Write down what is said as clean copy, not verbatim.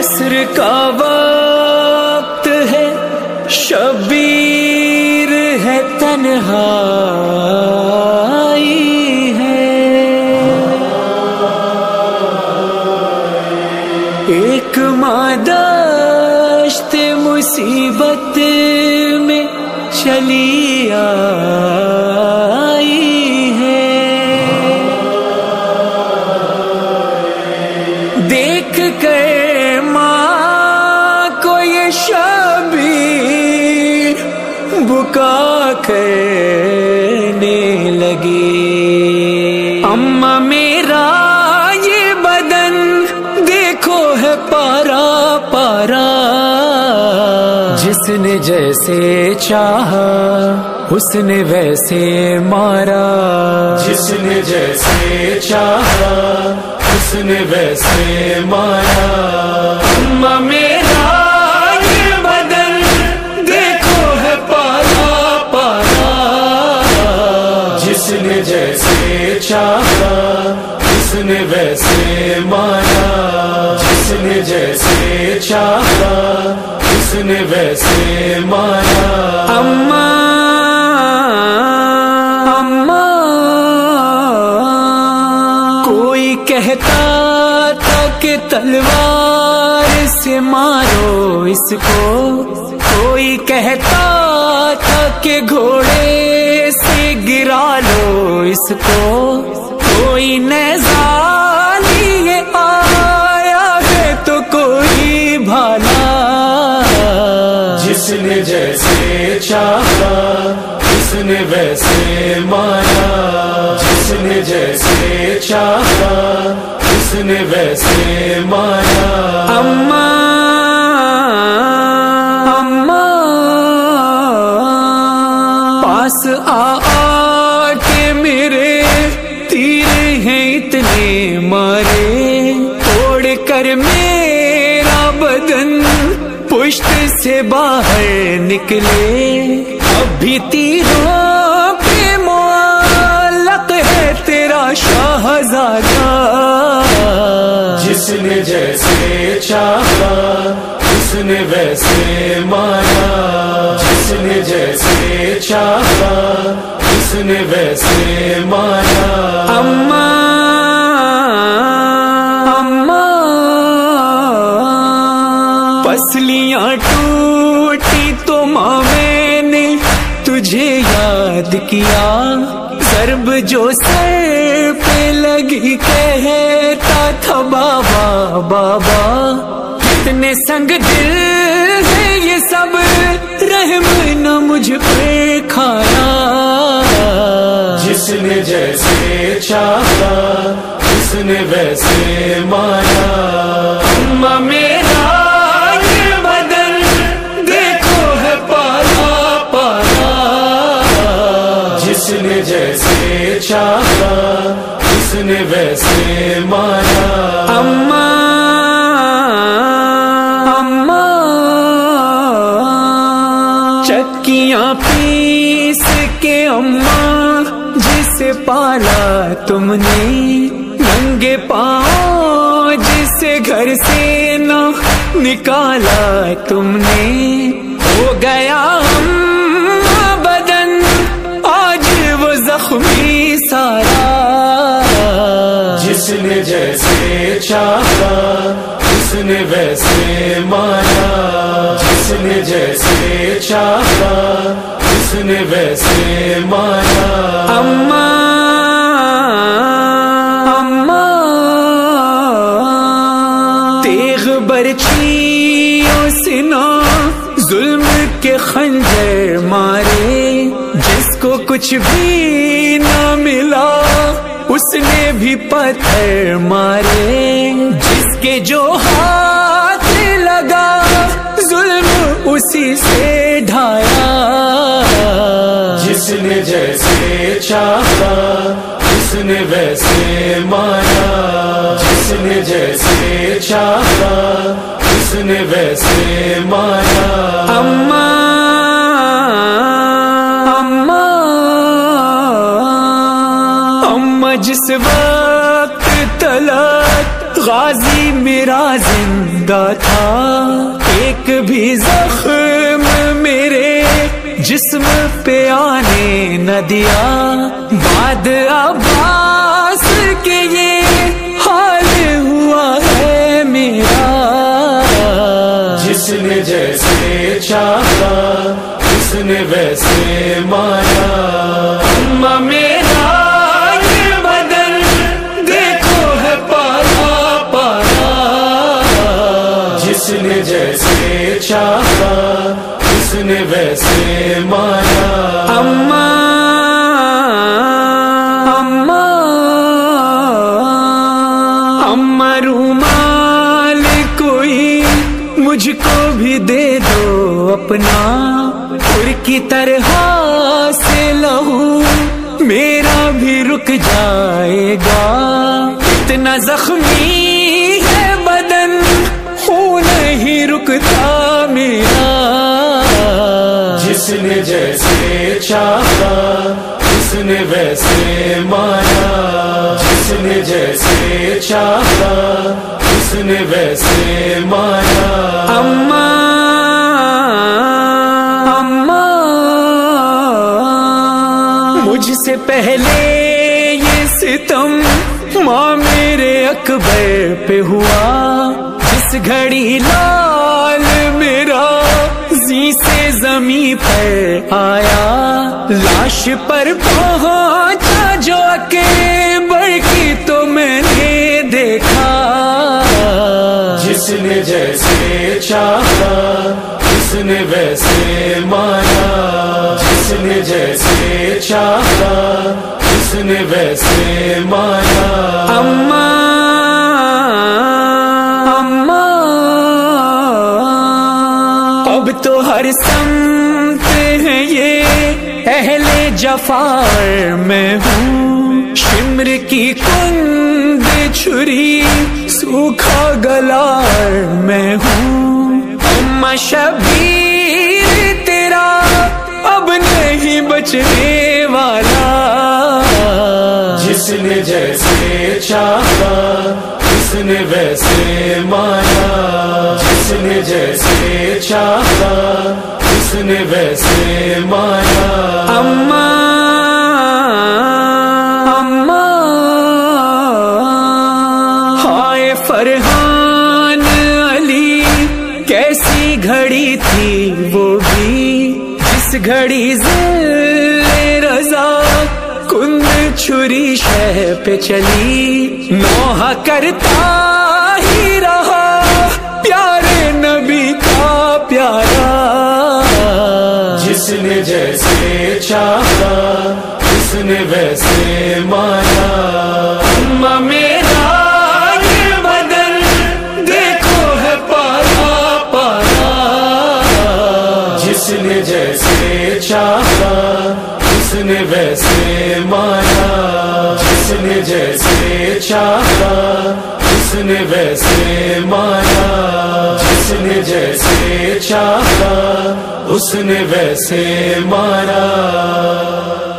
عصر کا وقت ہے، شبیر ہے، تنہائی ہے، ایک مادشت مصیبت میں چلی آئی ہے، دیکھ کر ماں کو یہ شبیر بکا کرنے لگی، اماں میرا یہ بدن دیکھو ہے پارا پارا، جس نے جیسے چاہا اس نے ویسے مارا، جس نے جیسے چاہا اس نے ویسے مارا، اماں میرا یہ بدن دیکھو ہے پارا پارا، جس نے جیسے چاہا اس نے ویسے مارا، جس نے جیسے چاہا اس نے ویسے مارا، اماں کوئی کہتا تھا کہ تلوار سے مارو اس کو، کوئی کہتا تھا کہ گھوڑے سے گرا لو اس کو، کوئی نیزہ لیے آیا ہے تو کوئی بھالا، جس نے جیسے چاہا اس نے ویسے مارا، جس نے جیسے چاہا اس نے ویسے مارا، اماں پاس آ کے میرے تیر ہیں اتنے مارے، توڑ کر میرا بدن پشت سے باہر نکلے، اب بھی تیروں پہ معلق ہے تیرا شاہزادہ، جس نے جیسے چاہا اس نے ویسے مارا، جس نے جیسے چاہا اس نے ویسے مارا، اماں پسلیاں ٹوٹی تو ماں میں نے تجھے یاد کیا، ضرب جو سر پہ لگی کہتا تھا بابا بابا، کتنے سنگ دل ہے یہ سب، رحم نہ مجھ پہ کھایا، جس نے جیسے چاہا اس نے ویسے مارا، اماں میرا یہ بدن دیکھو ہے پارا پارا، جس نے جیسے چاہا اس نے ویسے مارا، اماں چکیاں پیس کے اماں جسے پالا تم نے، ننگے پاؤں جسے گھر سے نہ نکالا تم نے، ہو گیا بدن آج وہ زخمی سارا، جس نے جیسے چاہا اس نے ویسے مارا، جس نے جیسے چاہا اس نے ویسے مارا، اماں تیغ برچھیوں سے نہ ظلم کے خنجر مارے، جس کو کچھ بھی نہ ملا اس نے بھی پتھر مارے، جس کے جو ہاتھ لگا ظلم اسی سے ڈھایا، جس نے جیسے چاہا اس نے ویسے مارا، جس نے جیسے چاہا اس نے ویسے مارا، اماں جس وقت طلعت غازی میرا زندہ تھا، ایک بھی زخم میرے جسم پہ آنے نہ دیا، بعد عباس کے یہ حال ہوا ہے میرا، جس نے جیسے چاہا اس نے ویسے مانا، اماں میرا یہ بدن دیکھو ہے پالا پالا، جس نے جیسے چاہا اس نے ویسے مانا، اماں رومال کوئی مجھ کو بھی دے دو اپنا، پھر کی طرح سے لہو میرا بھی رک جائے گا، اتنا زخمی ہے بدن خون نہیں رکتا میرا، جس نے جیسے چاہا اس نے ویسے مانا، جس نے جیسے چاہا اس نے ویسے مانا، مجھ سے پہلے یہ ستم ماں میرے اکبر پہ ہوا، جس گھڑی لال میرا زی سے زمین پر آیا، لاش پر پہنچا جو اکبر کی تو میں نے دیکھا، جس نے جیسے چاہا اس نے ویسے مانا، جس نے جیسے چاہا اس نے ویسے مانا، اب تو ہر سمت ہے یہ اہل جفار میں ہوں، شمر کی کند چھری سوکھا گلار میں ہوں، اماں شبیر تیرا اب نہیں بچنے والا، جس نے جیسے چاہا اس نے ویسے مانا، جس نے جیسے چاہا اس نے ویسے مانا، ہائے فرحان علی کیسی گھڑی تھی وہ بھی، جس گھڑی ذل رضا کند چھری شہ پہ چلی، نوحہ کرتا ہی رہا پیارے نبی کا پیارا، جس نے جیسے چاہا اس نے ویسے مانا، اماں میرا یہ بدن دیکھو ہے پالا پالا، جس نے جیسے چاہا اس نے ویسے مانا، جس نے جیسے چاہا اس نے ویسے مانا، جس نے جیسے چاہا اس نے ویسے مانا۔